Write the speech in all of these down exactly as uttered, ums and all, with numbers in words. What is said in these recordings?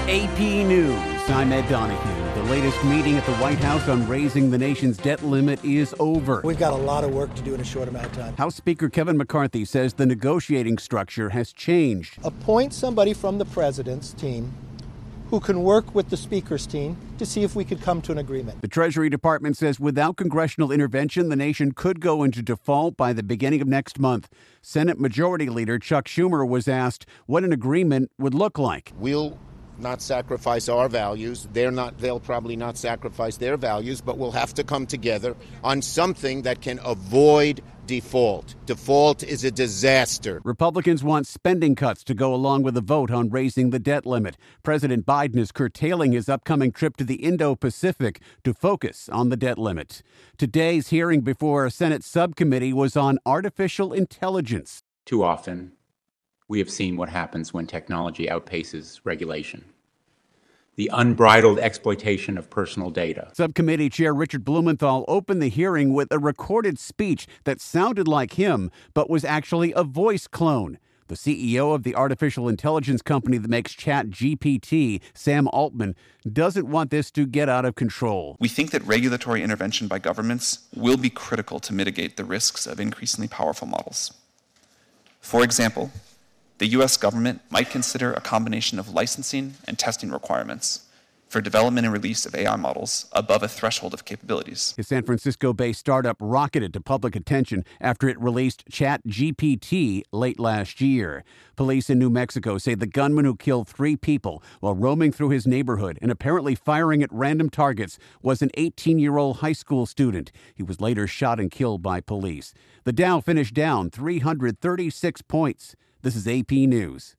A P News, I'm Ed Donahue. The latest meeting at the White House on raising the nation's debt limit is over. We've got a lot of work to do in a short amount of time. House Speaker Kevin McCarthy says the negotiating structure has changed. Appoint somebody from the president's team who can work with the speaker's team to see if we could come to an agreement. The Treasury Department says without congressional intervention, the nation could go into default by the beginning of next month. Senate Majority Leader Chuck Schumer was asked what an agreement would look like. We'll not sacrifice our values. They're not, they'll probably not sacrifice their values, but we'll have to come together on something that can avoid default. Default is a disaster. Republicans want spending cuts to go along with a vote on raising the debt limit. President Biden is curtailing his upcoming trip to the Indo-Pacific to focus on the debt limit. Today's hearing before a Senate subcommittee was on artificial intelligence. Too often, we have seen what happens when technology outpaces regulation. The unbridled exploitation of personal data. Subcommittee Chair Richard Blumenthal opened the hearing with a recorded speech that sounded like him, but was actually a voice clone. The C E O of the artificial intelligence company that makes ChatGPT, Sam Altman, doesn't want this to get out of control. We think that regulatory intervention by governments will be critical to mitigate the risks of increasingly powerful models. For example, the U S government might consider a combination of licensing and testing requirements for development and release of A I models above a threshold of capabilities. The San Francisco-based startup rocketed to public attention after it released ChatGPT late last year. Police in New Mexico say the gunman who killed three people while roaming through his neighborhood and apparently firing at random targets was an eighteen-year-old high school student. He was later shot and killed by police. The Dow finished down three hundred thirty-six points. This is A P News.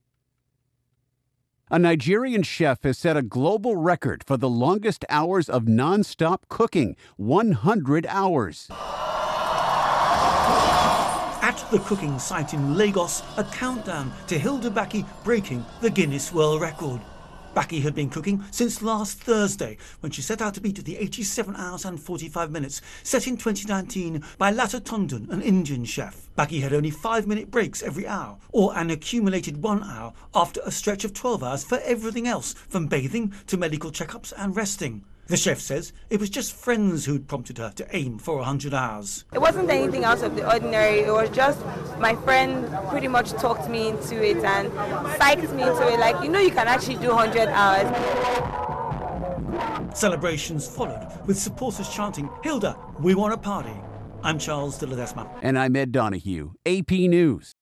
A Nigerian chef has set a global record for the longest hours of non-stop cooking, one hundred hours. At the cooking site in Lagos, a countdown to Hilda Baki breaking the Guinness World Record. Baki had been cooking since last Thursday, when she set out to beat the eighty-seven hours and forty-five minutes set in twenty nineteen by Lata Tondon, an Indian chef. Baki had only five-minute breaks every hour, or an accumulated one hour after a stretch of twelve hours for everything else, from bathing to medical checkups and resting. The chef says it was just friends who'd prompted her to aim for one hundred hours. It wasn't anything out of the ordinary. It was just my friend pretty much talked me into it and psyched me into it. Like, you know, you can actually do one hundred hours. Celebrations followed, with supporters chanting, "Hilda, we want a party." I'm Charles de Ledesma. And I'm Ed Donahue, A P News.